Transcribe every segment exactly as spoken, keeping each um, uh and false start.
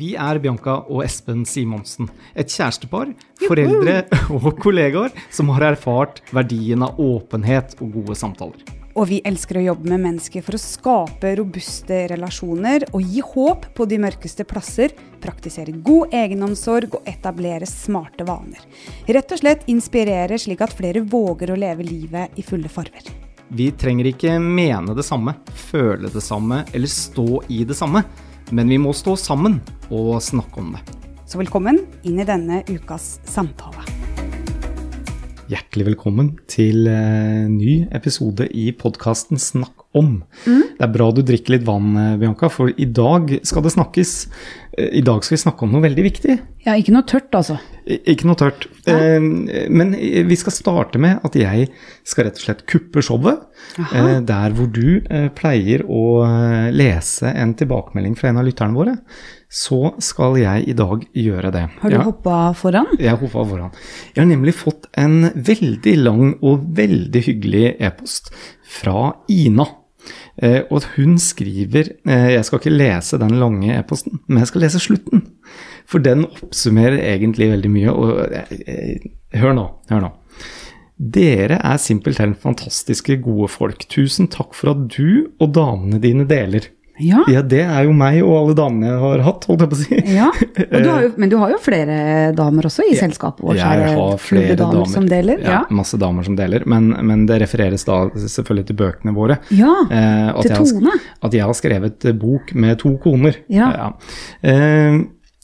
Vi er Bianca og Espen Simonsen, et kjærestepar, foreldre og kollegaer som har erfart verdien av åpenhet og gode samtaler. Og vi elsker å jobbe med mennesker for å skape robuste relasjoner og gi håp på de mørkeste plasser, praktisere god egenomsorg og etablere smarte vaner. Rett og slett inspirere slik at flere våger å leve livet i fulle farver. Vi trenger ikke mene det samme, føle det samme eller stå i det samme, men vi må stå sammen og snakke om det. Så velkommen inn i denne ukas samtale. Hjertelig velkommen til uh, ny episode i podcasten Snakk om. Mm. Det er bra du drikker litt vann, Bianca, for i dag skal det snakkes. Uh, I dag skal vi snakke om noe veldig viktig. Ja, ikke noe tørt altså. I, ikke noe tørt. Ja. Uh, men vi skal starte med at jeg skal rett og slett kuppe showet. Uh, der hvor du uh, pleier å uh, lese en tilbakemelding fra en av lytterne våre. Så skal jeg i dag gjøre det. Har du ja. hoppet foran? Jeg har hoppet foran. Jeg har nemlig fått en veldig lang og veldig hyggelig e-post fra Ina. Eh, og hun skriver, eh, jeg skal ikke lese den lange e-posten, men jeg skal lese slutten. For den oppsummerer egentlig veldig mye. Og, eh, hør nå, hør nå. Dere er simpelthen fantastiske gode folk. Tusen takk for at du og damene dine deler. Ja. Ja, det er jo meg og alle damene jeg har hatt, holdt jeg på å si. Ja, og du har jo, men du har jo flere damer også i selskapet vårt. Jeg har flere damer, damer som deler. Ja, ja, masse damer som deler, men, men det refereres da selvfølgelig til bøkene våre. Ja, eh, til Tone. Har, at jeg har skrevet bok med to koner. Ja. ja. Eh,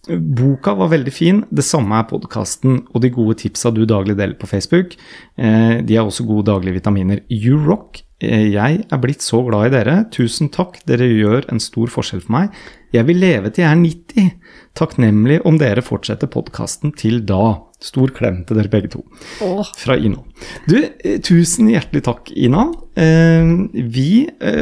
boka var veldig fin, det samme er podcasten og de gode tipsa du daglig deler på Facebook. Eh, de har også gode daglige vitaminer. You rock! Jeg er blitt så glad i dere. Tusen takk, dere gjør en stor forskjell for meg. Jeg vil leve til jeg er nitti. Takknemlig om dere fortsetter podcasten til da. Stor klem til dere begge to. Åh. Fra Ina. Du, tusen hjertelig takk, Ina. Eh, vi,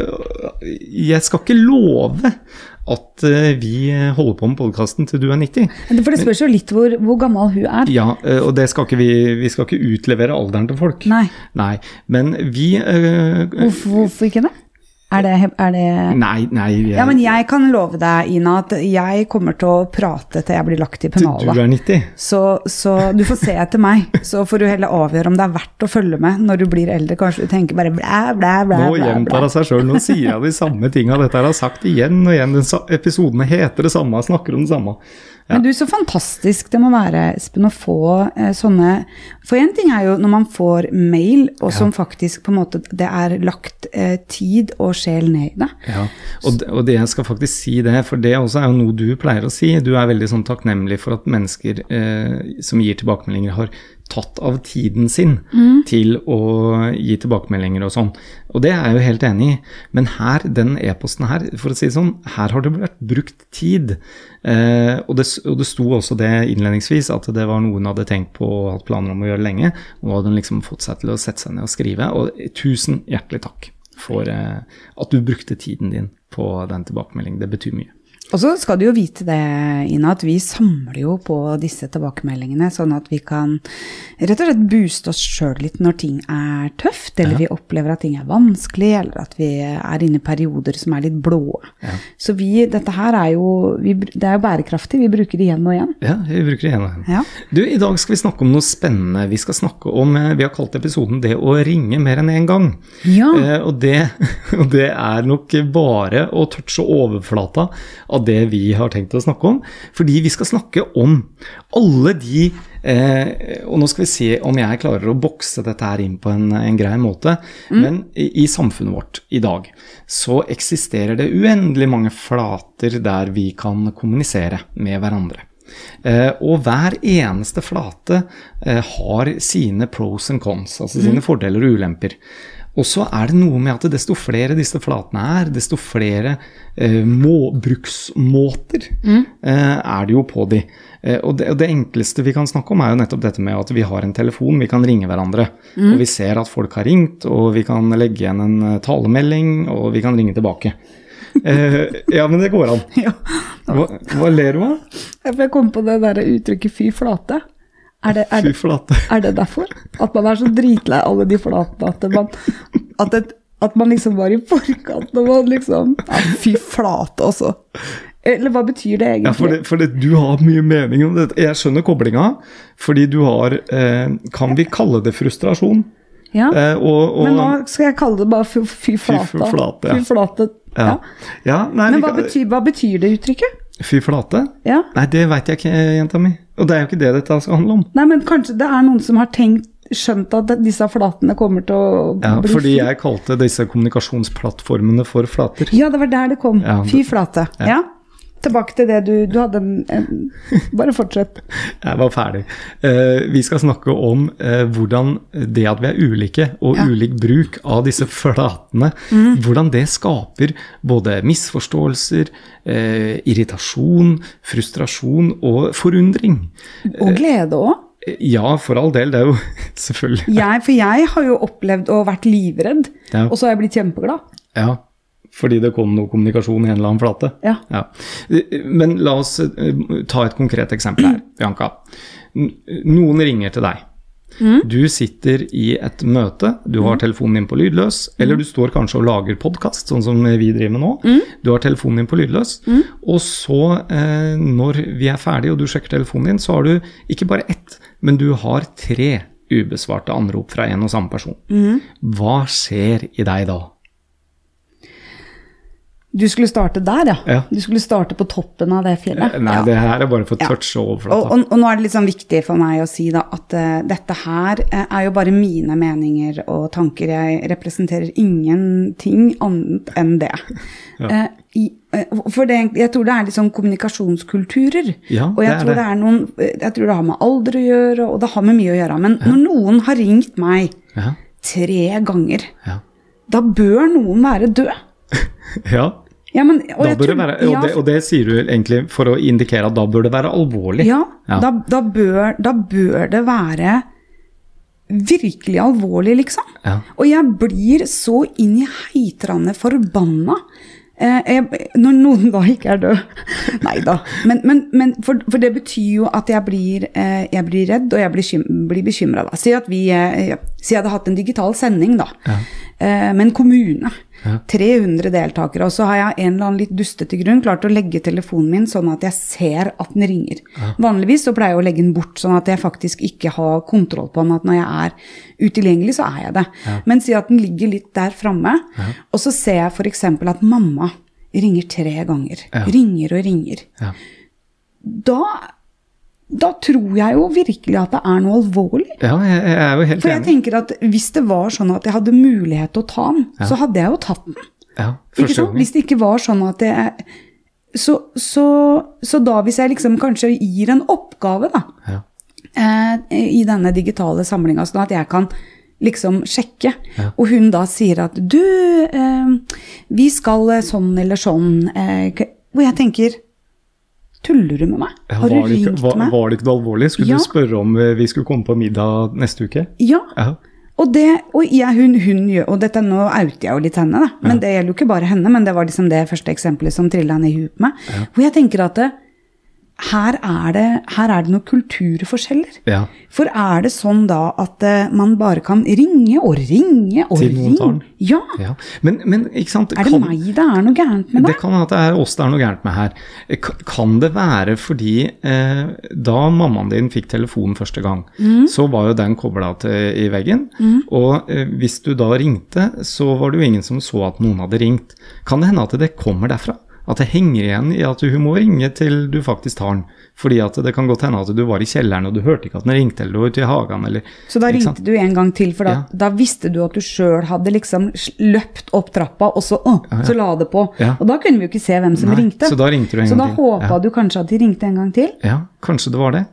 eh, jeg skal ikke love at vi holder på med podcasten til du er nitti. For det spørs jo litt hvor, hvor gammel hun er. Ja, og det skal ikke vi, vi skal ikke utlevere alderen til folk. Nei. Nei, men vi... Uh, hvorfor, hvorfor ikke det? Er det, er det... Nei, nei. Jeg... Ja, men jeg kan love deg, Ina, at jeg kommer til å prate til jeg blir lagt i pennalet. Du er nitti. Så, så du får se etter meg, så får du heller avgjøre om det er verdt å følge med når du blir eldre. Kanskje du tenker bare blæ, blæ, blæ, Nå gjentar jeg seg selv, nå sier jeg de samme tingene. Dette har jeg sagt igjen og igjen. Episodene heter det samme, snakker om det samme. Ja. Men du, så fantastisk det må være, Espen, å få eh, sånne... For en ting er jo når man får mail, og som ja. faktisk på en måte, det er lagt eh, tid og sjel ned i det. Ja, og det, og det jeg skal faktisk si det, for det også er jo noe du pleier å si. Du er veldig sånn takknemlig for at mennesker eh, som gir tilbakemeldinger har tatt av tiden sin mm. til å gi tilbakemeldinger og sånn. Og det er jeg jo helt enig i. Men her, den e-posten her, for å si det sånn, her har det vært brukt tid. Eh, og, det, og det sto også det innledningsvis, at det var noen hadde tenkt på og hatt planer om å gjøre lenge, og hadde liksom fått seg til å sette seg ned og skrive. Og tusen hjertelig takk for eh, at du brukte tiden din på den tilbakemeldingen. Det betyr mye. Og så skal du jo vite det, Ina, at vi samler jo på disse tilbakemeldingene, sånn at vi kan rett og slett booste oss selv litt når ting er tøft, eller ja. vi opplever at ting er vanskelig, eller at vi er inne i perioder som er litt blå. Ja. Så vi, dette her er jo, vi, det er jo bærekraftig, vi bruker det igjen og igjen. Ja, vi bruker det igjen og igjen. Ja. Du, i dag skal vi snakke om noe spennende. Vi skal snakke om, vi har kalt episoden det å ringe mer enn en gang. Ja. Eh, og, det, og det er nok bare å touche overflata av det vi har tenkt å snakke om, fordi vi skal snakke om alle de, eh, og nå skal vi se om jeg klarer å bokse dette her inn på en, en grei måte, mm. men i, i samfunnet vårt i dag, så eksisterer det uendelig mange flater der vi kan kommunisere med hverandre. Eh, og hver eneste flate eh, har sine pros and cons, altså sine mm. fordeler og ulemper. Og så er det noe med at desto flere disse flatene er, desto flere eh, må, bruksmåter mm. eh, er det jo på de. Eh, og, det, og det enkleste vi kan snakke om er jo nettopp dette med at vi har en telefon, vi kan ringe hverandre. Mm. Og vi ser at folk har ringt, og vi kan legge igjen en talemelding, og vi kan ringe tilbake. eh, ja, men det går an. Ja. Hva, hva ler du av? Jeg kom på det der uttrykket fy flate. Er det, er, fy flate. Er det derfor? At man er så dritlei alle de flatene, at, man, at, et, at man liksom var i forkant når man liksom, ja, fy flate også. Eller hva betyr det egentlig? Ja, for, det, for det, du har mye mening om det. Jeg skjønner koblinga, fordi du har, eh, kan vi kalle det frustrasjon? Ja, eh, og, og, men nå skal jeg kalle det bare fy, fy flate. Fy flate, ja. Fy flate, ja. Ja. Ja, nei, men hva kan, betyr, hva betyr det uttrykket? Fy flate? Ja. Nei, det vet jeg ikke, jenta mi. Og det er jo ikke det dette skal handle om. Nei, men kanskje det er noen som har tenkt, skjønt at disse flatene kommer til å ja, bli fordi fy. Jeg kalte disse kommunikasjonsplattformene for flater. Ja, det var der det kom. Ja, fy flate. Ja. ja. Tilbake til det du, du hadde en, en, bare fortsett. Jeg var ferdig. Eh, vi skal snakke om eh, hvordan det at vi er ulike og ja. ulik bruk av disse flatene, mm. hvordan det skaper både misforståelser, eh, irritasjon, frustrasjon og forundring. Og glede også. Ja, for all del, det er jo selvfølgelig. Jeg, for jeg har jo opplevd å vært livredd, ja. og så har jeg blitt kjempeglad. Ja, fordi det kom noe kommunikasjon i en eller annen flate. Ja. Ja. Men la oss ta et konkret eksempel her, Bianca. Noen ringer til deg. Mm. Du sitter i et møte, du har telefonen din på lydløs, mm. eller du står kanskje og lager podcast, sånn som vi driver med nå. Mm. Du har telefonen din på lydløs, mm. og så eh, når vi er ferdige og du sjekker telefonen din, så har du ikke bare ett, men du har tre ubesvarte anrop fra en og samme person. Mm. Hva skjer i deg da? Du skulle starte der, ja. ja. Du skulle starte på toppen av det fjellet. Nei, ja. det her er bare for touch og overflata. Og, og, og nå er det litt sånn viktig for meg å si da, at uh, dette her uh, er jo bare mine meninger og tanker. Jeg representerer ingenting annet enn det. Ja. Uh, i, uh, for det, jeg tror det er litt sånn kommunikasjonskulturer. Ja, og jeg det tror det. det er noen, jeg tror det har med alder å gjøre, og det har med mye å gjøre. Men ja. når noen har ringt meg ja. tre ganger, ja. da bør noen være død. Ja, ja men, og, da bør tror, det være, og, ja, det, og det sier du egentlig for å indikere at da bør det være alvorlig. Ja, ja. Da, da, bør, da bør det være virkelig alvorlig, liksom. Ja. Og jeg blir så inn i heitrande forbanna eh, jeg, når noen da ikke er død. Neida, men, men, men for, for det betyr jo at jeg blir, eh, jeg blir redd, og jeg blir, blir bekymret da. Si at vi, eh, si jeg hadde hatt en digital sending da, ja. eh, med en kommune. Ja. tre hundre deltakere, og så har jeg en eller annen litt dustete grunn klart å legge telefonen min sånn at jeg ser at den ringer. Ja. Vanligvis så pleier jeg å legge den bort sånn at jeg faktisk ikke har kontroll på den, at når jeg er utilgjengelig så er jeg det. Ja. Men si at den ligger litt der fremme, ja. og så ser jeg for eksempel at mamma ringer tre ganger. Ja. Ringer og ringer. Ja. Da Da tror jeg jo virkelig at det er noe alvorlig. Ja, jeg, jeg er jo helt enig. For jeg tenker at hvis det var sånn at jeg hadde mulighet til å ta den, ja. så hadde jeg jo tatt den. Ja, ikke sant? Hvis det ikke var sånn at jeg... Så, så, så da hvis jeg liksom kanskje gir en oppgave da, ja. eh, i denne digitale samlingen, sånn at jeg kan liksom sjekke, ja. og hun da sier at du, eh, vi skal sånn eller sånn, eh, hvor jeg tenker... Tuller du med meg? Har du ringt ikke, var, meg? Var det ikke alvorlig? Skulle ja. du spørre om vi skulle komme på middag neste uke? Ja, ja. og, det, og, jeg, hun, hun gjør, og dette nå outer jeg jo litt henne da, men ja. det gjelder jo ikke bare henne, men det var liksom det første eksempelet som trillet henne i huet med, ja. hvor jeg tenker at det, her, er det, her er det noen kulturforskjeller. Ja. For er det sånn da at uh, man bare kan ringe og ringe og ringe? Ja. ja. Men, men ikke sant? Er det kan, meg det er noe gærent med det? Det kan at det er oss det er noe gærent med her. Kan det være fordi eh, da mammaen din fikk telefonen første gang, mm. så var jo den koblet til, i veggen, mm. og eh, hvis du da ringte, så var det jo ingen som så at noen hadde ringt. Kan det hende at det kommer derfra? At det henger igjen i at du må ringe til du faktisk tar den. Fordi at det kan godt hende at du var i kjelleren og du hørte ikke at den ringte, eller du var ute i hagen. Eller, så da ringte du en gang til, for da, ja. da visste du at du selv hadde liksom løpt opp trappa, og så, å, ja, ja. så la det på. Ja. Og da kunne vi jo ikke se hvem som Nei, ringte. Så da ringte du en så gang til. Så da håpet ja. du kanskje at de ringte en gang til? Ja, kanskje det var det.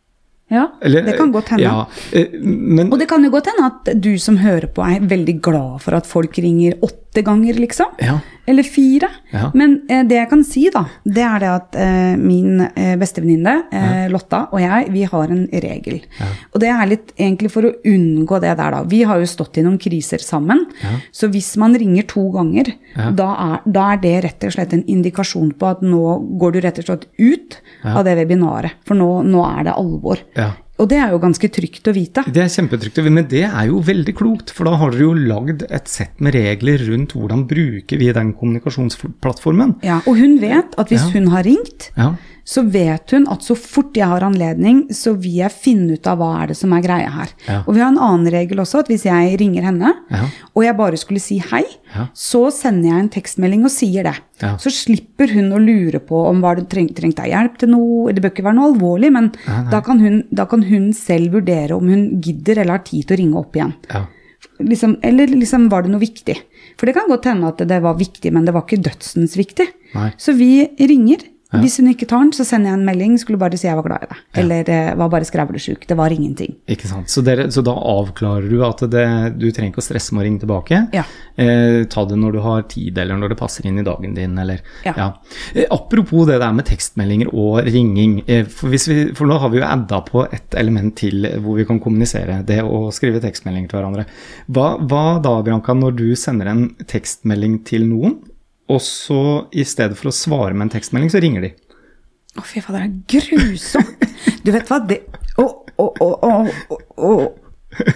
Ja, eller, det kan godt hende. Ja, men, og det kan jo godt hende at du som hører på er veldig glad for at folk ringer åtte ganger, liksom. Ja. Eller fire. Ja. Men eh, det jeg kan si da, det er det at eh, min eh, bestevenninne, eh, ja. Lotta, og jeg, vi har en regel. Ja. Og det er litt egentlig for å unngå det der da. Vi har jo stått i noen kriser sammen, ja. så hvis man ringer to ganger, ja. da, er, da er det rett og slett en indikasjon på at nå går du rett og slett ut ja. av det webinaret. For nå, nå er det alvor. Ja. Og det er jo ganske trygt å vite. Det er kjempetrygt, men det er jo veldig klokt, for da har dere jo lagd et sett med regler rundt hvordan bruker vi den kommunikasjonsplattformen. Ja, og hun vet at hvis ja. hun har ringt, ja. så vet hun at så fort jeg har anledning, så vil jeg finne ut av hva er det som er greia her. Ja. Og vi har en annen regel også, at hvis jeg ringer henne, ja. og jeg bare skulle si hei, ja. så sender jeg en tekstmelding og sier det. Ja. Så slipper hun å lure på om var det trengt, trengt deg hjelp til noe, det bør ikke være noe alvorlig, men nei, nei. Da, kan hun, da kan hun selv vurdere om hun gidder eller har tid til å ringe opp igjen. Ja. Liksom, eller liksom var det noe viktig? For det kan godt hende at det var viktig, men det var ikke dødsens viktig. Nei. Så vi ringer. Ja. Hvis hun ikke tar den, så sender jeg en melding, skulle bare si jeg var glad i deg. Ja. Eller eh, var bare skravlesjuk, det var ingenting. Ikke sant. Så, dere, så da avklarer du at det, du trenger ikke å stresse med å ringe tilbake. Ja. Eh, ta det når du har tid, eller når det passer inn i dagen din, eller Ja. ja. Eh, apropos det der med tekstmeldinger og ringing, eh, for, hvis vi, for nå har vi jo adda på et element til hvor vi kan kommunisere, det å skrive tekstmeldinger til hverandre. Hva, hva da, Bianca, når du sender en tekstmelding til noen, og så i stedet for å svare med en tekstmelding, så ringer de? Å, fy faen, det er grusomt. Du vet hva, det... Å, å, å, å, å, å.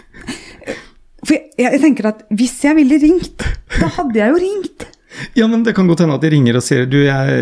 For jeg, jeg tenker at hvis jeg ville ringt, da hadde jeg jo ringt. Ja, men det kan godt hende at de ringer og sier du,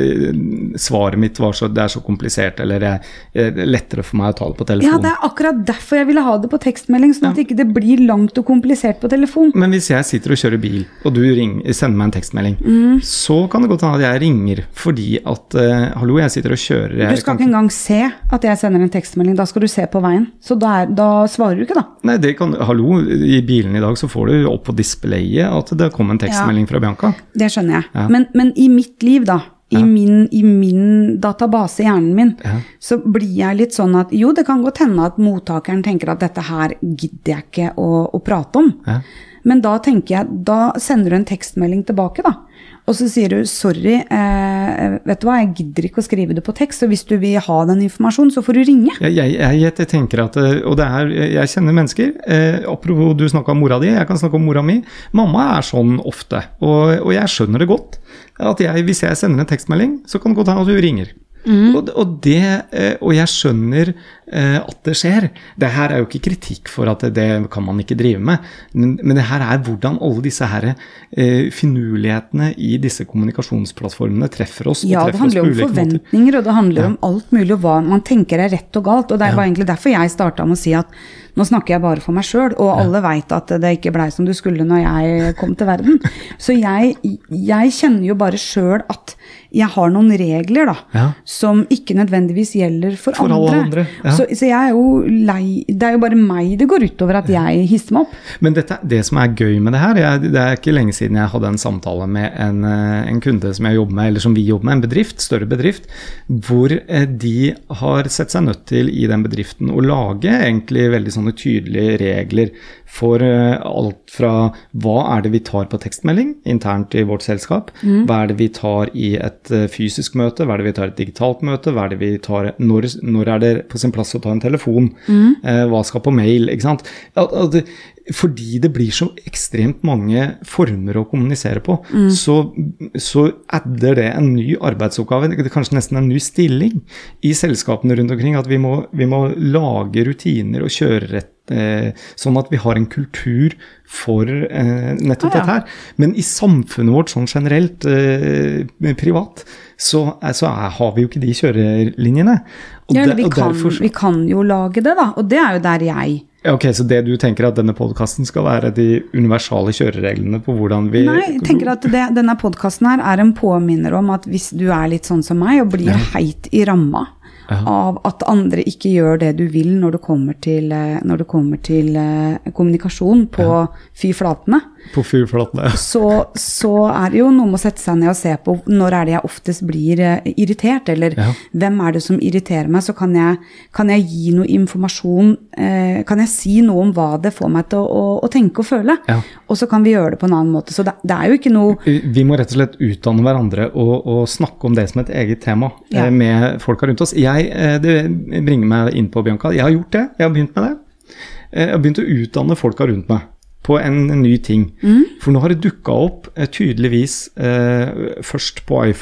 jeg, svaret mitt var så, det er så komplisert, eller jeg, det er lettere for meg å ta det på telefon. Ja, det er akkurat derfor jeg ville ha det på tekstmelding, sånn at Ja. ikke det blir langt og komplisert på telefon. Men hvis jeg sitter og kjører bil, og du ringer, sender meg en tekstmelding, Mm. så kan det godt hende at jeg ringer, fordi at, uh, hallo, jeg sitter og kjører. Jeg Du skal kan ikke engang se at jeg sender en tekstmelding, da skal du se på veien. Så da, er, da svarer du ikke da. Nei, det kan, hallo, i bilen i dag så får du opp på displayet at det kom en tekstmelding fra Bianca. Det skjønner jeg. Ja. Men, men i mitt liv da, i, Ja. min, i min database, hjernen min, Ja. så blir jeg litt sånn at, jo, det kan godt hende at mottakeren tenker at dette her gidder jeg ikke å, å prate om. Ja. Men da tenker jeg, da sender du en tekstmelding tilbake da. Og så sier du, sorry, eh, vet du hva, jeg gidder ikke å skrive det på tekst, så hvis du vil ha den informasjonen, så får du ringe. Jeg, jeg, jeg, jeg tenker at, og det er, jeg kjenner mennesker, eh, apropos du snakket om mora di, jeg kan snakke om mora mi. Mamma er sånn ofte, og, og jeg skjønner det godt. At jeg, hvis jeg sender en tekstmelding, så kan det godt hende at du ringer. Mm. Og, og, det, og jeg skjønner eh, at det skjer. Det her er jo ikke kritikk for at det, det kan man ikke drive med, men, men det her er hvordan alle disse her, eh, finurlighetene i disse kommunikasjonsplattformene treffer oss. Ja, og det treffer handler oss om på ulike forventninger, måter. og det handler Ja. om alt mulig, og hva man tenker er rett og galt. Og det Ja. var egentlig derfor jeg startet med å si at nå snakker jeg bare for meg selv, og alle vet at det ikke ble som du skulle når jeg kom til verden. Så jeg, jeg kjenner jo bare selv at jeg har noen regler da, Ja. som ikke nødvendigvis gjelder for, For alle andre. andre, ja. Så, så jeg er jo lei, det er jo bare meg det går utover at jeg hisser meg opp. Men dette, det som er gøy med det her, jeg, det er ikke lenge siden jeg hadde en samtale med en, eh, en kunde som jeg jobber med, eller som vi jobber med, en bedrift, større bedrift, hvor eh, de har sett seg nødt til i den bedriften å lage egentlig veldig sånne tydelige regler for eh, alt fra hva er det vi tar på tekstmelding internt i vårt selskap, Mm. hva er det vi tar i et eh, fysisk møte, hva er det vi tar i et digitalt møte, hva er det vi tar, når, når er det på sin plass å ta en telefon, Mm. eh, hva skal på mail, ikke sant? At, at det, fordi det blir så ekstremt mange former å kommunisere på, Mm. så, så adder det en ny arbeidsoppgave, det er kanskje nesten en ny stilling i selskapene rundt omkring, at vi må, vi må lage rutiner og kjøre rett, eh, sånn at vi har en kultur for eh, nettopp Ah, ja. dette her. Men i samfunnet vårt sånn generelt, eh, privat, så, eh, så er, har vi jo ikke de kjørelinjene. Og Ja, det- vi, og kan, derfor så- vi kan jo lage det da, og det er jo der jeg... Ja, ok, så det du tenker at denne podcasten skal være de universale kjørereglene på hvordan vi... Nei, jeg tenker at det, denne podcasten her er en påminner om at hvis du er litt sånn som meg og blir Ja. heit i ramma Ja. av at andre ikke gjør det du vil når det kommer til, eh, når det kommer til eh, kommunikasjon på fy flatene, På fyrflatene. så, så er det jo noe med å sette seg ned og se på når er det jeg oftest blir eh, irritert, eller Ja. hvem er det som irriterer meg, så kan jeg, kan jeg gi noe informasjon, eh, kan jeg si noe om hva det får meg til å, å, å tenke og føle, Ja. og så kan vi gjøre det på en annen måte. Så det, det er jo ikke noe... Vi må rett og slett utdanne hverandre og, og snakke om det som et eget tema Ja. eh, med folka rundt oss. Jeg, eh, det bringer meg inn på, Bianca. Jeg har gjort det. Jeg har begynt med det. Eh, Jeg har begynt å utdanne folka rundt meg på en, en ny ting. Mm. For nå har det dukket opp eh, tydeligvis eh, først på iPhone,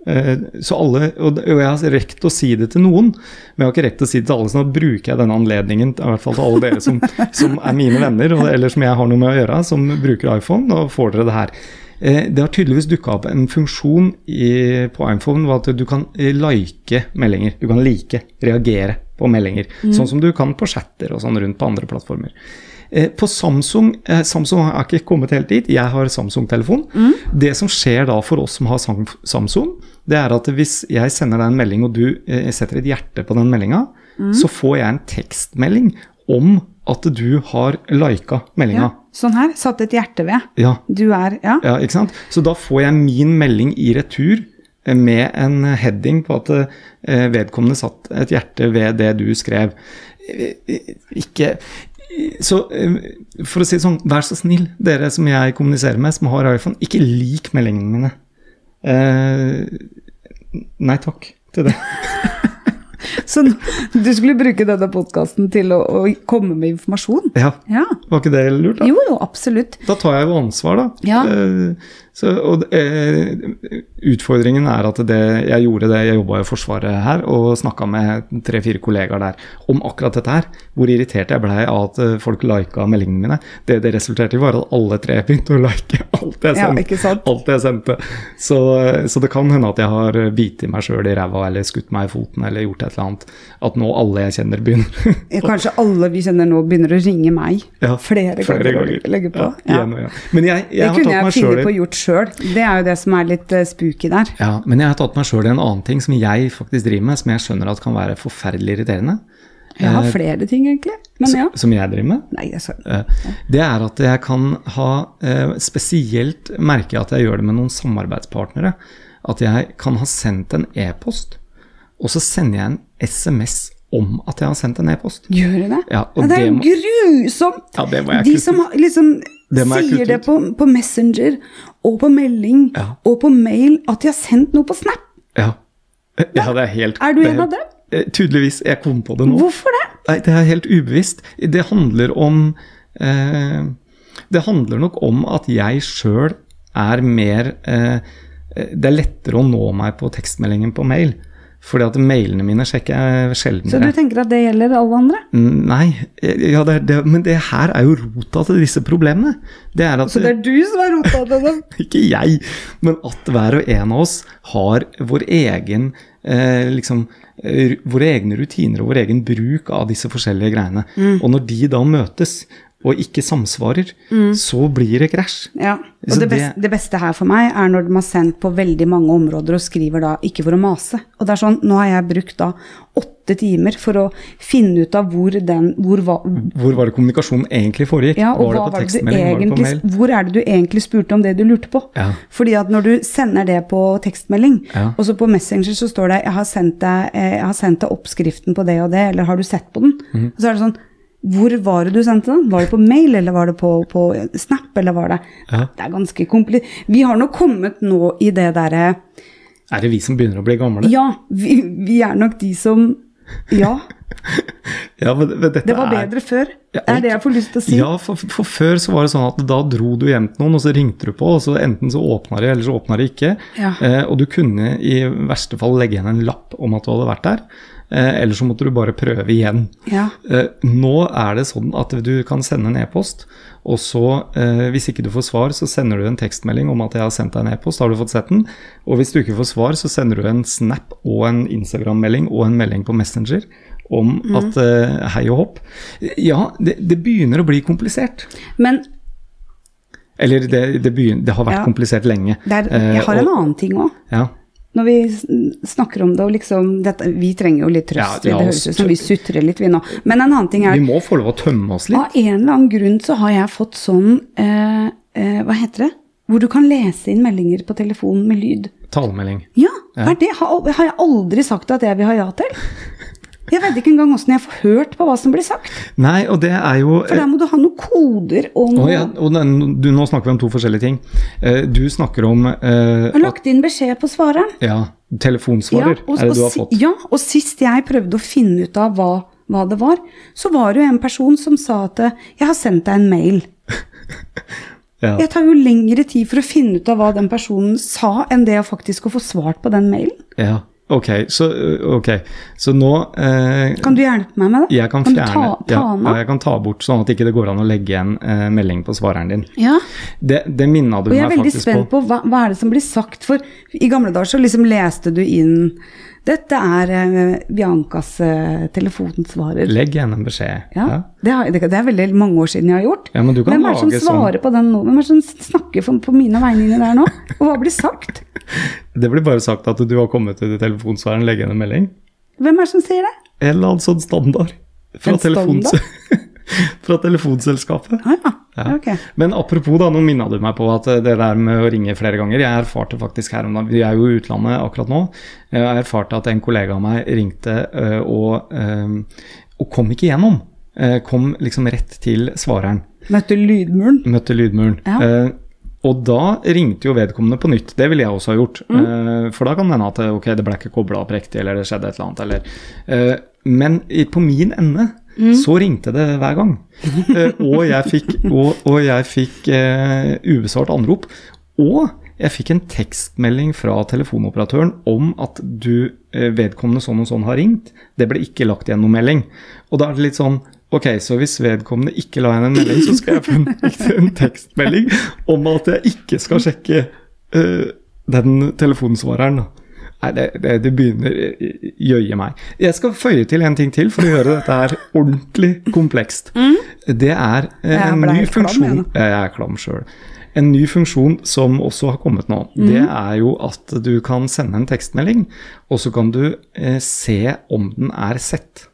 Så alle, og jeg har rekt å si det til noen, men jeg har ikke rekt å si det til alle, så nå bruker jeg denne anledningen, i hvert fall til alle dere som, som er mine venner, eller som jeg har noe med å gjøre, som bruker iPhone, og får dere det her. Det har tydeligvis dukket opp en funksjon i, på iPhone, at du kan like meldinger, du kan like, reagere på meldinger, mm. sånn som du kan på chatter og sånn rundt på andre plattformer. På Samsung, Samsung har ikke kommet helt dit, jeg har Samsung-telefon. Mm. Det som skjer da for oss som har Samsung, det er at hvis jeg sender deg en melding og du setter et hjerte på den meldingen, mm. så får jeg en tekstmelding om at du har liket meldingen. Ja, sånn her, satt et hjerte ved. Ja. Du er, ja. Ja, ikke sant? Så da får jeg min melding i retur med en heading på at vedkommende satt et hjerte ved det du skrev. Ikke... Så for å si det sånn, vær så snill, dere som jeg kommuniserer med, som har iPhone, ikke lik meldingene mine. Eh, nei takk til det. Så du skulle bruke denne podcasten til å, å komme med informasjon? Ja. Ja, var ikke det lurt da? Jo, jo, absolutt. Da tar jeg jo ansvar da. Ja. Eh, så, og, eh, utfordringen er at det, jeg gjorde det, jeg jobbet i Forsvaret her, og snakket med tre-fire kollegaer der om akkurat dette her, hvor irritert jeg ble av at folk liket meldingene mine. Det det resulterte i var at alle tre begynte å like alt jeg sendte. Ja, ikke sant? Alt jeg sendte. Så, så det kan hende at jeg har bitet meg selv i ræva, eller skutt meg i foten, eller gjort et eller annet. At nå alle jeg kjenner begynner. Kanskje alle vi kjenner nå begynner å ringe meg ja, flere, flere ganger. ganger. Legge på. Ja, igjen og igjen. Men jeg, jeg det har kunne tatt jeg meg finne selv i... på gjort selv. Det er jo det som er litt uh, spooky der. Ja, men jeg har tatt meg selv i en annen ting som jeg faktisk driver med, som jeg skjønner at kan være forferdelig irriterende. Jeg har flere ting egentlig, men ja. Som jeg driver med? Nei, jeg sa ja. Det er at jeg kan ha, spesielt merke at jeg gjør det med noen samarbeidspartnere, at jeg kan ha sendt en e-post, og så sender jeg en sms om at jeg har sendt en e-post. Gjør du det? Ja, og ja, det er det må, grusomt! Ja, det må jeg De kutte. som liksom Det sier det på, på Messenger, og på melding, ja. og på mail, at de har sendt noe på Snap. Ja, ja det er helt... Er du en helt, av dem? Tydeligvis, jeg kom på det nå. Hvorfor det? Nei, det er helt ubevisst. Det handler om... Eh, det handler nok om at jeg selv er mer... Eh, det er lettere å nå meg på tekstmeldingen på mail. Fordi at mailene mine sjekker jeg sjeldnere. Så du tenker at det gjelder alle andre? Nei, ja, det, det, men det her er jo rota til disse problemene. Det er at, så det er du som er rota til dem? Ikke jeg, men at hver og en av oss har vår egen, eh, liksom, eh, våre egne rutiner og vår egen bruk av disse forskjellige greiene. Mm. Og når de da møtes og ikke samsvarer, mm. så blir det krasj. Ja, og det beste, det beste her for meg er når de har sendt på veldig mange områder og skriver da, ikke for å mase. Og det er sånn, nå har jeg brukt da åtte timer for å finne ut av hvor den, hvor var... Hvor var det kommunikasjonen egentlig foregikk? Ja, og var hva det på var det tekstmelding, egentlig, var det på mail? Hvor er det du egentlig spurte om det du lurte på? Ja. Fordi at når du sender det på tekstmelding, ja. og så på Messenger så står det, jeg har sendt deg, jeg har sendt deg oppskriften på det og det, eller har du sett på den? Mm. Og så er det sånn, hvor var det du sendte den? Var det på mail, eller var det på, på Snap, eller var det? Ja. Det er ganske komplisert. Vi har nok kommet nå i det der... Er det vi som begynner å bli gamle? Ja, vi, vi er nok de som... Ja. ja men, men dette det var bedre er, før. Ja, er det jeg får lyst til å si? Ja, for, for før så var det sånn at da dro du hjem til noen, og så ringte du på, og så enten så åpnet det, eller så åpnet det ikke. Ja. Eh, og du kunne i verste fall legge igjen en lapp om at du hadde vært der. Eh, eller så måtte du bare prøve igjen. Ja. Eh, nå er det sånn at du kan sende en e-post, og så, eh, hvis ikke du får svar, så sender du en tekstmelding om at jeg har sendt deg en e-post, har du fått sett den, og hvis du ikke får svar, så sender du en Snap og en Instagram-melding og en melding på Messenger om mm. at eh, hei og hopp. Ja, det, det begynner å bli komplisert. Men... Eller det, det, begynner, det har vært ja. komplisert lenge. Der, jeg har en og, annen ting også. Ja. Når vi snakker om det, og liksom, dette, vi trenger jo litt trøst, ja, ja, det høres ut som vi sutrer litt vi nå. Men en annen ting er... Vi må få lov å tømme oss litt. Av en eller annen grunn så har jeg fått sånn, eh, eh, hva heter det? Hvor du kan lese inn meldinger på telefonen med lyd. Talemelding. Ja, ja. Det har, har jeg aldri sagt at jeg vil ha ja til. Jeg vet ikke engang hvordan jeg får hørt på hva som blir sagt. Nei, og det er jo... For der må du ha noen koder og noe... Å ja, og den, du, nå snakker vi om to forskjellige ting. Uh, du snakker om... Uh, jeg har lagt inn beskjed på svareren. Ja, telefonsvarer ja, og, er det du har si, fått. Ja, og sist jeg prøvde å finne ut av hva, hva det var, så var det jo en person som sa at jeg har sendt deg en mail. Ja. Jeg tar jo lengre tid for å finne ut av hva den personen sa, enn det å faktisk å få svart på den mailen. Ja, ok. Så, okay. så nå... Eh, kan du hjelpe meg med det? Jeg kan, kan fjerne, du ta, ta ja, ja, jeg kan ta bort, sånn at ikke det går an å legge en eh, melding på svareren din. Ja. Det, det minnet du meg faktisk på. Og jeg er veldig spent på, hva, hva er det som blir sagt, for i gamle dager så liksom leste du inn... Dette er uh, Biancas uh, telefonsvarer. Legg igjen en beskjed. Ja, ja. Det, har, det, det er veldig mange år siden jeg har gjort. Ja, men du kan Hvem er det som svarer sånn... på den nå? Hvem er det som snakker for, på mine vegne inni der nå? Og hva blir sagt? Det blir bare sagt at du har kommet til telefonsvareren, legge igjen en melding. Hvem er det som sier det? En eller annen sånn standard. Fra, telefons... fra telefonselskapet. Ah, ja. Ja. Okay. Men apropos da, nå minnet du meg på at det der med å ringe flere ganger, jeg erfarte faktisk her om dagen, vi er jo i utlandet akkurat nå, jeg erfarte at en kollega av meg ringte og, og kom ikke igjennom, kom liksom rett til svareren. Møtte lydmuren. Møtte lydmuren. Ja. Og da ringte jo vedkommende på nytt, det ville jeg også ha gjort, mm. for da kan det hende at ok, det ble ikke koblet opp riktig, eller det skjedde et eller annet, eller, men på min ende, Mm. så ringte det hver gang, uh, og jeg fikk, og, og jeg fikk uh, ubesvart anrop, og jeg fikk en tekstmelding fra telefonoperatøren om at du uh, vedkommende sånn og sånn har ringt, det ble ikke lagt igjen noen melding, og da er det litt sånn, ok, så hvis vedkommende ikke la igjen en melding, så skal jeg få en, en tekstmelding om at jeg ikke skal sjekke uh, den telefonsvareren da. Nei, det, det, det begynner å gjøye meg. Jeg skal føye til en ting til for å gjøre dette her ordentlig komplekst. Mm. Det er en ny funksjon. Klam, jeg er klam selv. En ny funksjon som også har kommet nå, mm. det er jo at du kan sende en tekstmelding, og så kan du eh, se om den er sett.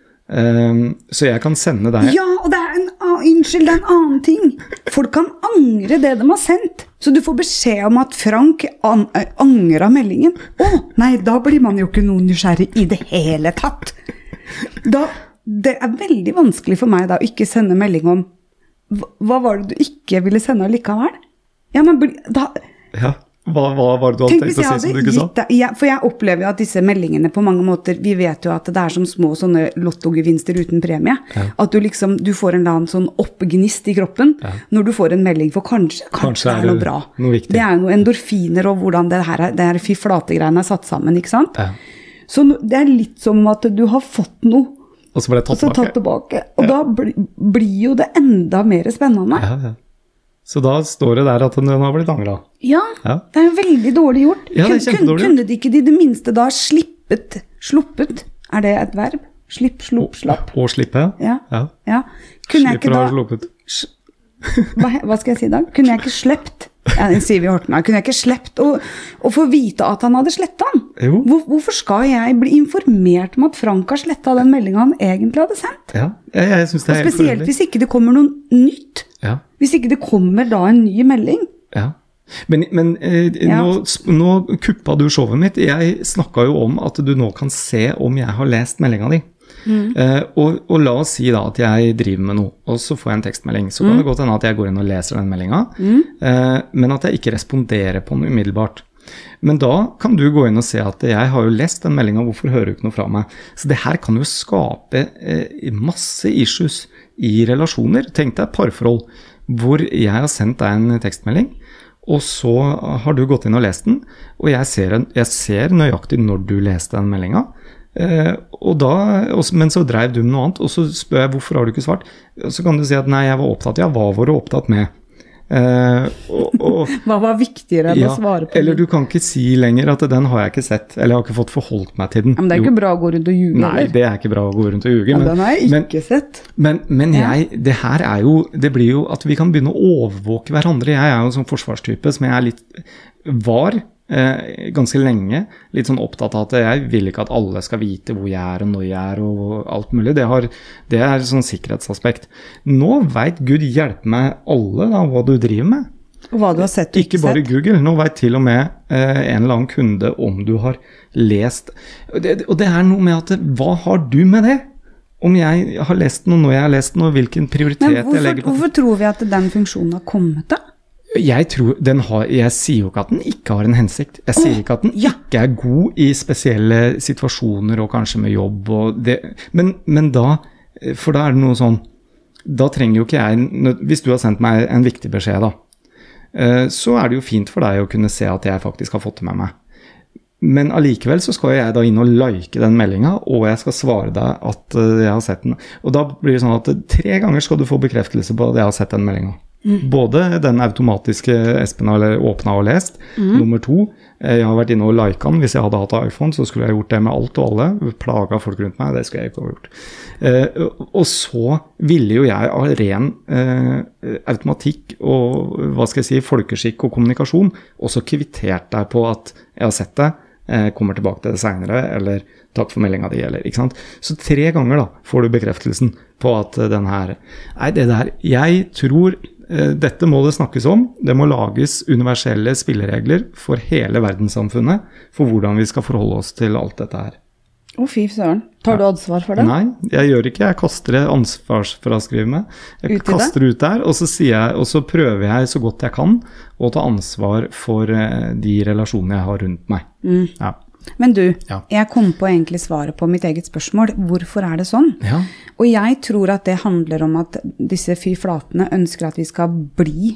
Um, så jeg kan sende deg... Ja, og det er en, uh, unnskyld, det er en annen ting. Folk kan angre det de har sendt. Så du får beskjed om at Frank an uh, angrer meldingen. Å, nei, da blir man jo ikke noe nysgjerrig i det hele tatt. Da, det er veldig vanskelig for meg da å ikke sende melding om hva var det du ikke ville sende likevel? Ja, men da... Ja. Hva, hva var det du hadde tenkt å si som du ikke sa? Det, ja, for jeg opplever jo at disse meldingene på mange måter, vi vet jo at det er som små sånne lottogevinster uten premie. Ja. At du liksom, du får en eller annen sånn oppgnist i kroppen ja. når du får en melding for kanskje, kanskje, kanskje er det er noe bra. Noe det er jo noe endorfiner og hvordan det her, det her fy flate-greiene er satt sammen, ikke sant? Ja. Så det er litt som at du har fått noe, og så ble det tatt, og tatt tilbake. Og ja. da bli, blir jo det enda mer spennende. Ja, ja. Så da står det der at den har blitt angret. Ja, ja, det er jo veldig dårlig gjort. Ja, det er kjempedårlig gjort. Kunne de ikke de det minste da slippet, sluppet? Er det et verb? Slipp, slupp, slapp. Å slippe, ja. ja. ja. Kunne jeg Slipper ikke da... å ha sluppet. Hva, hva skal jeg si da? Kunne jeg ikke slept? Ja, den sier vi i Horten. Kunne jeg ikke slept å, å få vite at han hadde slettet han? Jo. Hvor, hvorfor skal jeg bli informert om at Frank har slettet den meldingen han egentlig hadde sendt? Ja, jeg, jeg synes det er og spesielt helt hvis ikke det kommer noe nytt. Ja. Hvis ikke det kommer da en ny melding. Ja. Men, men eh, ja. nå, nå kuppa du showet mitt. Jeg snakket jo om at du nå kan se om jeg har lest meldingen din. Mm. Eh, og, og la oss si da at jeg driver med noe, og så får jeg en tekstmelding. Så kan mm. det godt hende at jeg går inn og leser den meldingen, mm. eh, men at jeg ikke responderer på den umiddelbart. Men da kan du gå inn og se at jeg har jo lest den meldingen, hvorfor hører du ikke noe fra meg? Så det her kan jo skape eh, masse issues i relasjoner. Tenk deg parforhold, hvor jeg har sendt deg en tekstmelding, og så har du gått inn og lest den, og jeg ser, en, jeg ser nøyaktig når du leste den meldingen. Eh, og da, og, men så drev du med noe annet, og så spør jeg hvorfor har du ikke svart? Og så kan du si at nei, jeg var opptatt, ja, hva var du opptatt med? Eh, og, og, hva var viktigere enn ja, å svare på eller den? Du kan ikke si lenger at den har jeg ikke sett, eller jeg har ikke fått forholdt meg til den. Ja, men det er jo ikke bra å gå rundt og ljuge. Nei, eller? Det er ikke bra å gå rundt og ljuge. Ja, men, den har jeg ikke men, sett. Men, men jeg, det her er jo, det blir jo at vi kan begynne å overvåke hverandre. Jeg er jo en sånn forsvarstype som jeg er litt, var eh, ganske lenge, litt sånn opptatt av at jeg vil ikke at alle skal vite hvor jeg er og når jeg er og alt mulig. Det, har, det er sånn sikkerhetsaspekt. Nå vet Gud hjelpe meg alle da, hva du driver med. Og hva du har sett og ikke, ikke bare sett. Google, nå vet til og med eh, en eller annen kunde om du har lest. Og det, og det er noe med at, hva har du med det? Om jeg har lest den, og når jeg har lest den, og hvilken prioritet hvorfor, jeg legger på. Hvorfor tror vi at den funksjonen har kommet da? Jeg, tror, den har, jeg sier jo ikke at den ikke har en hensikt. Jeg sier oh, ikke at den ja. ikke er god i spesielle situasjoner, og kanskje med jobb. Og det, men, men da, for da er det noe sånn, da trenger jo ikke jeg, hvis du har sendt meg en viktig beskjed da, så er det jo fint for deg å kunne se at jeg faktisk har fått det med meg. Men allikevel så skal jeg da inn og like den meldingen, og jeg skal svare deg at jeg har sett den. Og da blir det sånn at tre ganger skal du få bekreftelse på at jeg har sett den meldingen. Mm. Både den automatiske Espen har åpnet og lest, mm. nummer to, jeg har vært inne og liket den. Hvis jeg hadde hatt iPhone, så skulle jeg gjort det med alt og alle, plaget folk rundt meg, det skulle jeg ikke ha gjort. Eh, og så ville jo jeg av ren eh, automatikk og, hva skal jeg si, folkeskikk og kommunikasjon, også kvittert deg på at jeg har sett det, eh, kommer tilbake til det senere, eller takk for meldingen di, eller ikke sant? Så tre ganger da får du bekreftelsen på at den her, nei det der, jeg tror dette må det snakkes om, det må lages universelle spilleregler for hele verdenssamfunnet, for hvordan vi skal forholde oss til alt dette her. Å fy søren, tar du ansvar for det? Nei, jeg gjør ikke, jeg kaster det ansvarsfraskrivet meg. Jeg ut kaster det ut der, og så, sier jeg, og så prøver jeg så godt jeg kan å ta ansvar for de relasjonene jeg har rundt meg. Mm. Ja. Men du, ja. jeg kom på egentlig svaret på mitt eget spørsmål. Hvorfor er det sånn? Ja. Og jeg tror at det handler om at disse fy flatene ønsker at vi skal bli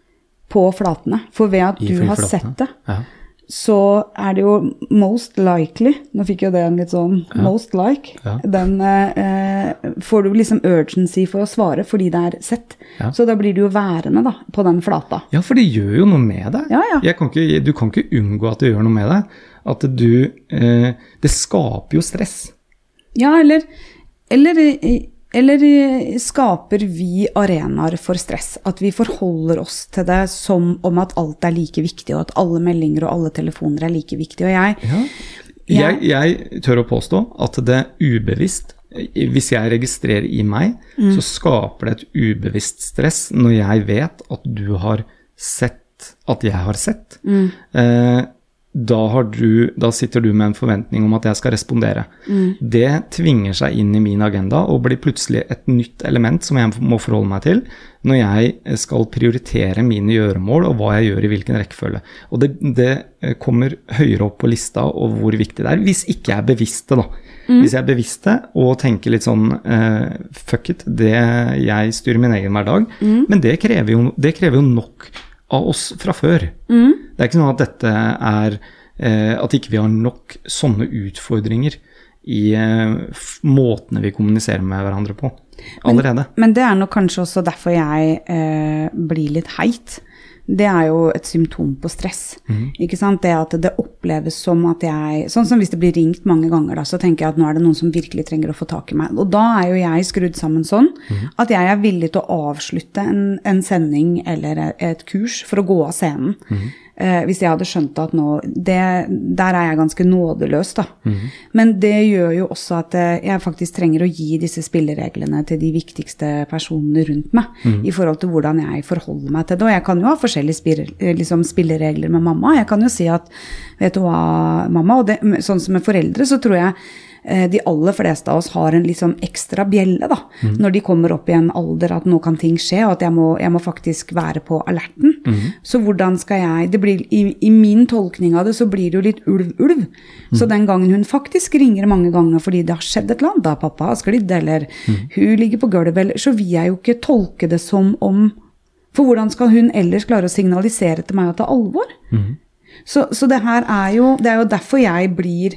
på flatene. For ved at I du har sett det, ja. så er det jo most likely, nå fikk jo det en litt sånn ja. most like, ja. den eh, får du liksom urgency for å svare fordi det er sett. Ja. Så da blir du jo værende da, på den flata. Ja, for det gjør jo noe med deg. Ja, ja. Jeg kan ikke, du kan ikke unngå at det gjør noe med deg. At du, eh, det skaper jo stress. Ja, eller, eller, eller skaper vi arenaer for stress. At vi forholder oss til det som om at alt er like viktig, og at alle meldinger og alle telefoner er like viktige. Og jeg, ja. jeg, jeg tør å påstå at det ubevisst, hvis jeg registrerer i meg, mm. så skaper det et ubevisst stress når jeg vet at du har sett at jeg har sett. Mm. Eh, Da, har du, da sitter du med en forventning om at jeg skal respondere. Mm. Det tvinger seg inn i min agenda og blir plutselig et nytt element som jeg må forholde meg til når jeg skal prioritere mine gjøremål og hva jeg gjør i hvilken rekkefølge. Og det, det kommer høyere opp på lista og hvor viktig det er, hvis ikke jeg er bevisst det da. Mm. Hvis jeg er bevisst det og tenker litt sånn, uh, fuck it, det jeg styrer min egen hverdag, mm. men det krever jo, det krever jo nok av oss fra før. Mm. Det er ikke sånn at dette er, eh, at ikke vi har nok sånne utfordringer i eh, måtene vi kommuniserer med hverandre på allerede. Men, men det er nok kanskje også derfor jeg eh, blir litt heit. Det er jo et symptom på stress, mm. ikke sant? Det at det oppleves som at jeg, sånn som hvis det blir ringt mange ganger da, så tenker jeg at nå er det noen som virkelig trenger å få tak i meg. Og da er jo jeg skrudd sammen sånn, mm. at jeg er villig til å avslutte en, en sending eller et kurs for å gå av scenen. Mm. Eh, hvis jeg hadde skjønt at nå, det, der er jeg ganske nådeløs da. Mm. Men det gjør jo også at jeg faktisk trenger å gi disse spillereglene til de viktigste personene rundt meg, mm. i forhold til hvordan jeg forholder meg til det. Og jeg kan jo ha forskjellige spire, liksom spilleregler med mamma. Jeg kan jo si at, vet du hva, mamma, og det, sånn som med foreldre, så tror jeg de aller fleste av oss har en liksom ekstra bjelle da, mm. når de kommer opp i en alder at nå kan ting skje, og at jeg må, jeg må faktisk være på alerten. Mm. Så hvordan skal jeg, det blir, i, i min tolkning av det, så blir det jo litt ulv-ulv. Mm. Så den gangen hun faktisk ringer mange ganger fordi det har skjedd et eller annet, da pappa har sklidd, eller mm. hun ligger på gulvet, eller, så vil jeg jo ikke tolke det som om, for hvordan skal hun ellers klare å signalisere til meg at det er alvor? Mm. Så, så det her er jo, det er jo derfor jeg blir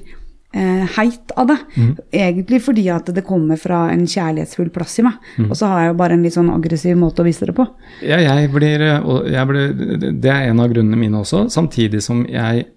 heit av det, mm. egentlig fordi at det kommer fra en kjærlighetsfull plass i meg, mm. og så har jeg jo bare en litt sånn aggressiv måte å vise det på. Ja, jeg blir, jeg blir, det er en av grunnene mine også, samtidig som jeg,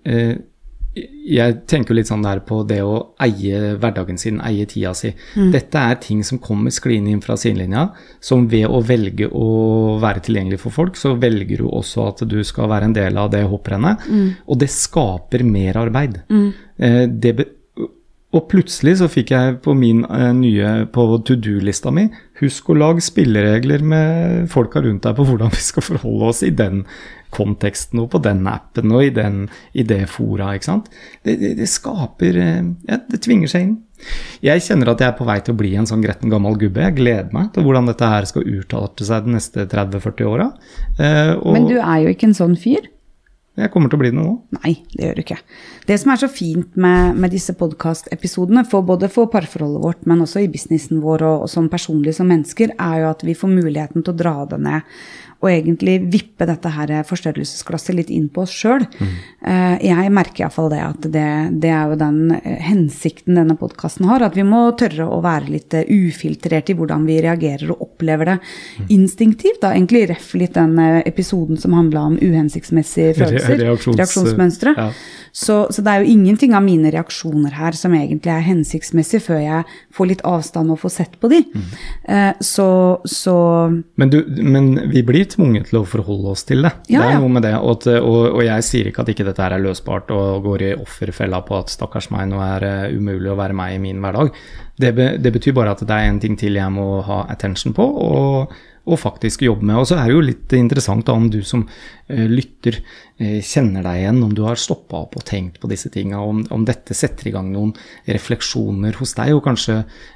jeg tenker litt sånn der på det å eie hverdagen sin, eie tida si. Mm. Dette er ting som kommer skliende inn fra sidelinja, som ved å velge å være tilgjengelig for folk, så velger du også at du skal være en del av det hopprennet, mm. og det skaper mer arbeid. Mm. Det be Og plutselig så fikk jeg på min uh, nye, på to-do-lista mi, husk å lage spilleregler med folka rundt deg på hvordan vi skal forholde oss i den konteksten og på den appen og i, den, i det fora, ikke sant? Det, det, det skaper, uh, ja, det tvinger seg inn. Jeg kjenner at jeg er på vei til å bli en sånn gretten gammel gubbe. Jeg gleder meg til hvordan dette her skal uttale seg de neste tretti til førti åra. Uh, Men du er jo ikke en sånn fyr. Jeg kommer til å bli det nå. Nei, det gjør du ikke. Det som er så fint med, med disse podcast-episodene, for både for parforholdet vårt, men også i businessen vår og, og som personlig som mennesker, er jo at vi får muligheten til å dra det ned og egentlig vippe dette her forstørrelsesglasset litt inn på oss selv. Mm. Uh, jeg merker i hvert fall det, at det, det er jo den hensikten denne podcasten har, at vi må tørre å være litt ufiltrert i hvordan vi reagerer og opplever det mm. instinktivt. Da. Egentlig ref litt den episoden som handlet om uhensiktsmessige følelser, Reaktions, reaksjonsmønstre. Ja. Så, så det er jo ingenting av mine reaksjoner her som egentlig er hensiktsmessig før jeg får litt avstand og får sett på de. Mm. Uh, så, så men, du, men vi blir tvunget til å forholde oss til det. Ja, det er noe med det, og, og, og jeg sier ikke at ikke dette er løsbart og går i offerfella på at stakkars meg, nå er det umulig å være meg i min hverdag. Det, be, det betyr bare at det er en ting til jeg må ha attention på, og og faktisk jobbe med. Og så er det jo litt interessant da, om du som uh, lytter uh, kjenner deg igjen, om du har stoppet opp og tenkt på disse tingene, om, om dette setter i gang noen refleksjoner hos deg, og kanskje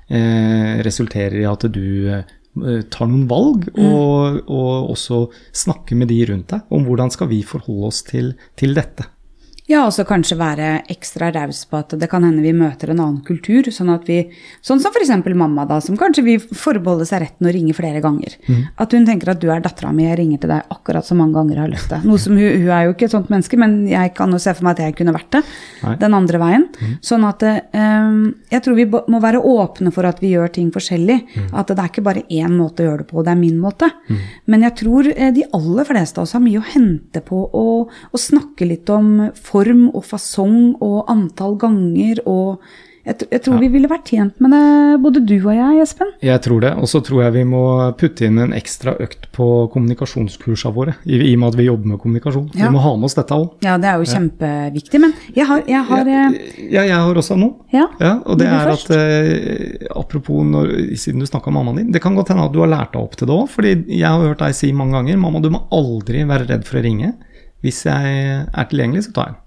uh, resulterer i at du uh, tar noen valg, mm. og, og også snakker med de rundt deg, om hvordan skal vi forholde oss til, til dette. Ja, og så kanskje være ekstra raus på at det kan hende vi møter en annen kultur, sånn at vi, sånn som for eksempel mamma da, som kanskje vi forbeholder seg retten å ringe flere ganger. Mm. At hun tenker at du er datteren min, jeg ringer til deg akkurat så mange ganger jeg har lyst til. Noe som hun, hun er jo ikke et sånt menneske, men jeg kan jo se for meg at jeg kunne vært det, Nei. Den andre veien. Mm. Sånn at um, jeg tror vi må være åpne for at vi gjør ting forskjellig, mm. at det er ikke bare én måte å gjøre det på, det er min måte. Mm. Men jeg tror de aller fleste av oss har mye å hente på å, å snakke litt om form og fasong og antall ganger, og jeg, jeg tror ja. vi ville vært tjent med det, både du og jeg, Espen. Jeg tror det, og så tror jeg vi må putte inn en ekstra økt på kommunikasjonskursene våre, i, i og med at vi jobber med kommunikasjon. Ja. Vi må ha med oss dette også. Ja, det er jo kjempeviktig, men jeg har... Jeg har ja, ja, jeg har også noe. Ja, ja og det er først. at, eh, apropos, når, siden du snakket om mammaen din, det kan godt hende at du har lært deg opp til det også, fordi jeg har hørt deg si mange ganger, mamma, du må aldri være redd for å ringe. Hvis jeg er tilgjengelig, så tar jeg den.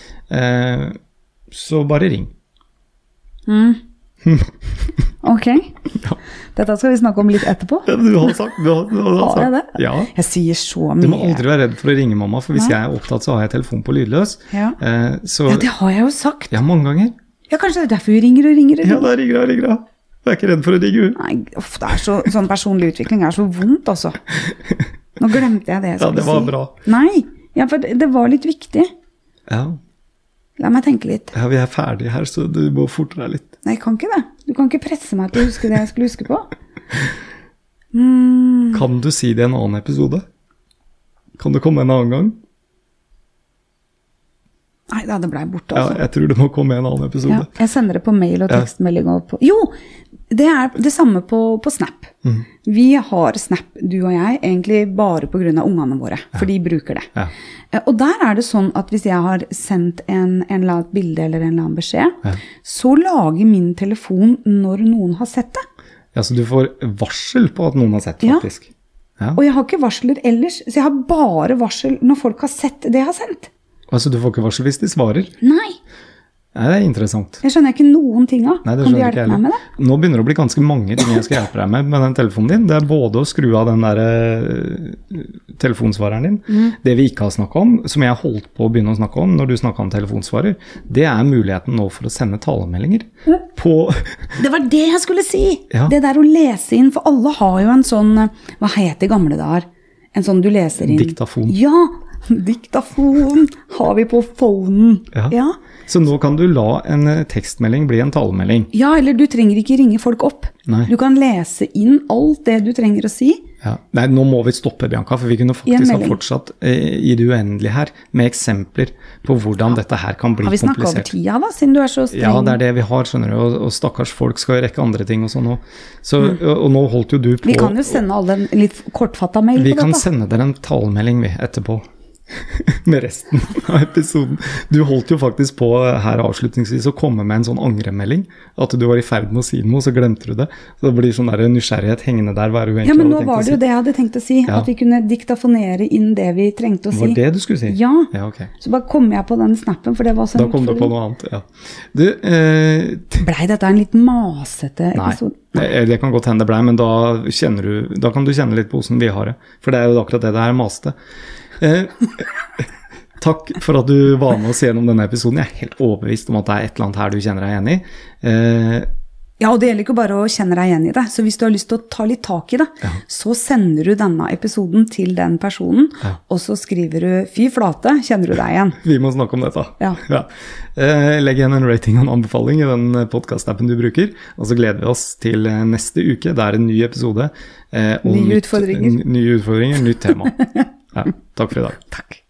Eh, så bare ring. Mm. Ok. Ja. Dette skal vi snakke om litt etterpå. Ja, du har sagt, du har, du har sagt. Har jeg det? Ja. Jeg sier så mye. Du må aldri være redd for å ringe mamma, for hvis Nei. jeg er opptatt, så har jeg telefon på lydløs. Ja. Eh, så, ja, det har jeg jo sagt. Ja, mange ganger. Ja, kanskje det er derfor vi ringer og ringer og ringer. Ja, da ringer jeg og ringer jeg. Jeg er ikke redd for å ringe. Nei, uff, det er så, sånn personlig utvikling er så vondt, altså. Nå glemte jeg det jeg skulle si. Ja, det var si. bra. Nei, ja, for det, det var litt viktig. Ja. La meg tenke litt. Ja, vi er ferdige her, så du må forte deg litt. Nei, jeg kan ikke det. Du kan ikke presse meg til å huske det jeg skulle huske på. Mm. Kan du si det i en annen episode? Kan det komme en annen gang? Nei, da, det ble borte også. Ja, jeg tror det må komme en annen episode. Ja, jeg sender det på mail og tekstmelding. Og på... Jo, det er det samme på, på Snap. Mm. Vi har Snap, du og jeg, egentlig bare på grunn av ungene våre, for ja. de bruker det. Ja. Og der er det sånn at hvis jeg har sendt en, en eller annen bilde eller en eller annen beskjed, ja. så lager min telefon når noen har sett det. Ja, så du får varsel på at noen har sett, faktisk. Ja. Ja. Og jeg har ikke varsler ellers, så jeg har bare varsel når folk har sett det jeg har sendt. Altså, du får ikke varsel hvis de svarer? Nei. Nei, det er interessant. Jeg skjønner ikke noen ting av. Nei, det kan du hjelpe meg med det? Nå begynner det å bli ganske mange ting jeg skal hjelpe deg med med den telefonen din. Det er både å skru av den der uh, telefonsvareren din. Mm. Det vi ikke har snakket om, som jeg holdt på å begynne å snakke om når du snakket om telefonsvarer, det er muligheten nå for å sende talemeldinger mm. på... Det var det jeg skulle si! Ja. Det der å lese inn, for alle har jo en sånn, hva heter det gamle der? En sånn du leser inn. Diktafon. Ja, diktafon har vi på phonen. Ja. Ja. Så nå kan du la en tekstmelding bli en talemelding. Ja, eller du trenger ikke ringe folk opp. Nei. Du kan lese inn alt det du trenger å si. Ja. Nei, nå må vi stoppe, Bianca, for vi kunne faktisk ha fortsatt eh, i det uendelige her, med eksempler på hvordan ja. dette her kan bli komplisert. Har vi snakket over tida da, siden du er så streng? Ja, det er det vi har, skjønner du, og, og stakkars folk skal jo rekke andre ting og sånn også. Så, mm. og, og nå holdt jo du på... Vi kan jo sende alle en litt kortfattet mail vi på dette. Vi kan sende dere en talemelding vi, etterpå. Med resten av episoden. Du holdt jo faktisk på her avslutningsvis å komme med en sånn angremelding, at du var i ferd med å si noe, så glemte du det. Så det blir sånn der nysgjerrighet hengende der. Hva er det ja, men nå var det jo det jeg hadde tenkt å si, ja. At vi kunne diktafonere inn det vi trengte å si. Var det du skulle si? Ja, ja okay. Så bare kom jeg på den snappen, for det var sånn. Da kom du på noe annet, ja. Du, eh, blei dette en litt masete episode? Nei, det, det kan godt hende det blei, men da, kjenner du, da kan du kjenne litt på hvordan vi har det. For det er jo akkurat det det er masete. Eh, takk for at du var med oss gjennom denne episoden. Jeg er helt overbevist om at det er et eller annet her du kjenner deg igjen i. Eh, Ja, og det gjelder ikke bare å kjenne deg igjen i det. Så hvis du har lyst til å ta litt tak i det, ja. så sender du denne episoden til den personen, ja. og så skriver du, fy flate, kjenner du deg igjen? Vi må snakke om dette. Ja. Ja. Eh, legg igjen en rating og en anbefaling i den podcast-appen du bruker, og så gleder vi oss til neste uke. Det er en ny episode. Eh, nye nytt, utfordringer. Nye utfordringer, nytt tema. Ja, takk for i dag. Takk.